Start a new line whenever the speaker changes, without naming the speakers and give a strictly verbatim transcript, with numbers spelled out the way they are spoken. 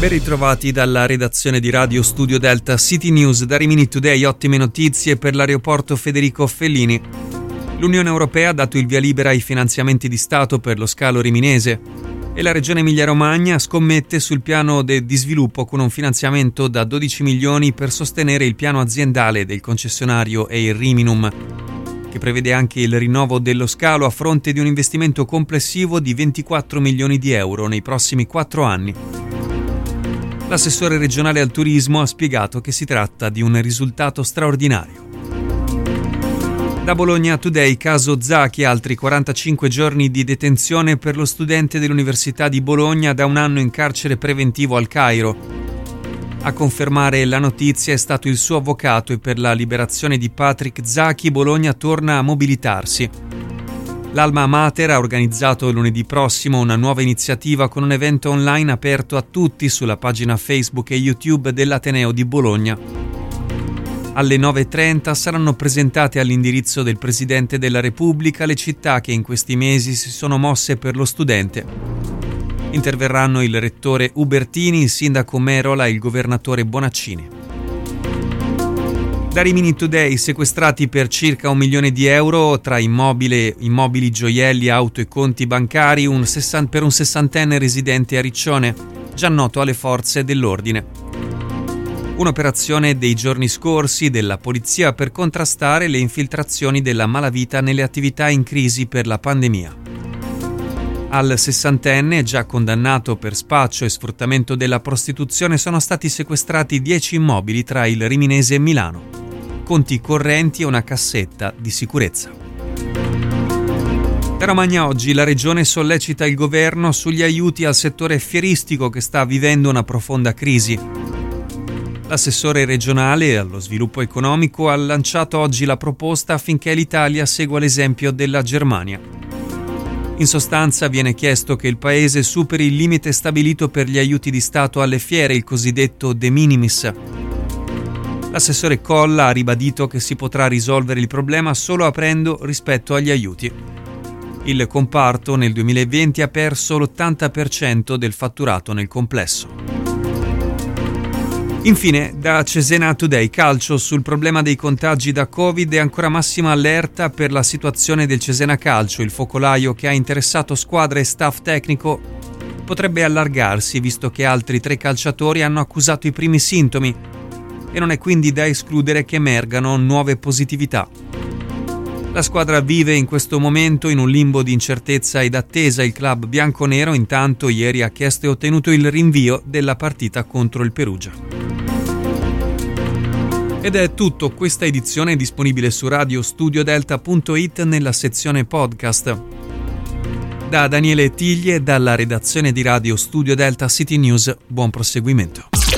Ben ritrovati dalla redazione di Radio Studio Delta City News. Da Rimini Today ottime notizie per l'aeroporto Federico Fellini. L'Unione Europea ha dato il via libera ai finanziamenti di Stato per lo scalo riminese e la Regione Emilia-Romagna scommette sul piano de- di sviluppo con un finanziamento da dodici milioni per sostenere il piano aziendale del concessionario Air Riminum, che prevede anche il rinnovo dello scalo a fronte di un investimento complessivo di ventiquattro milioni di euro nei prossimi quattro anni. L'assessore regionale al turismo ha spiegato che si tratta di un risultato straordinario. Da Bologna Today, caso Zaki, altri quarantacinque giorni di detenzione per lo studente dell'Università di Bologna da un anno in carcere preventivo al Cairo. A confermare la notizia è stato il suo avvocato e per la liberazione di Patrick Zaki Bologna torna a mobilitarsi. L'Alma Mater ha organizzato lunedì prossimo una nuova iniziativa con un evento online aperto a tutti sulla pagina Facebook e YouTube dell'Ateneo di Bologna. Alle nove e trenta saranno presentate all'indirizzo del Presidente della Repubblica le città che in questi mesi si sono mosse per lo studente. Interverranno il rettore Ubertini, il sindaco Merola e il governatore Bonaccini. Da Rimini Today, sequestrati per circa un milione di euro tra immobile, immobili, gioielli, auto e conti bancari un sessanta, per un sessantenne residente a Riccione, già noto alle forze dell'ordine. Un'operazione dei giorni scorsi della polizia per contrastare le infiltrazioni della malavita nelle attività in crisi per la pandemia. Al sessantenne, già condannato per spaccio e sfruttamento della prostituzione, sono stati sequestrati dieci immobili tra il Riminese e Milano, conti correnti e una cassetta di sicurezza. Da Romagna Oggi, la Regione sollecita il governo sugli aiuti al settore fieristico che sta vivendo una profonda crisi. L'assessore regionale allo sviluppo economico ha lanciato oggi la proposta affinché l'Italia segua l'esempio della Germania. In sostanza viene chiesto che il Paese superi il limite stabilito per gli aiuti di Stato alle fiere, il cosiddetto de minimis. L'assessore Colla ha ribadito che si potrà risolvere il problema solo aprendo rispetto agli aiuti. Il comparto nel duemilaventi ha perso l'ottanta per cento del fatturato nel complesso. Infine, da Cesena Today Calcio, sul problema dei contagi da Covid è ancora massima allerta per la situazione del Cesena Calcio. Il focolaio che ha interessato squadre e staff tecnico potrebbe allargarsi, visto che altri tre calciatori hanno accusato i primi sintomi e non è quindi da escludere che emergano nuove positività. La squadra vive in questo momento in un limbo di incertezza ed attesa. Il club bianconero intanto ieri ha chiesto e ottenuto il rinvio della partita contro il Perugia. Ed è tutto, questa edizione è disponibile su radio studio delta punto it nella sezione podcast. Da Daniele Tiglie, dalla redazione di Radio Studio Delta City News, buon proseguimento.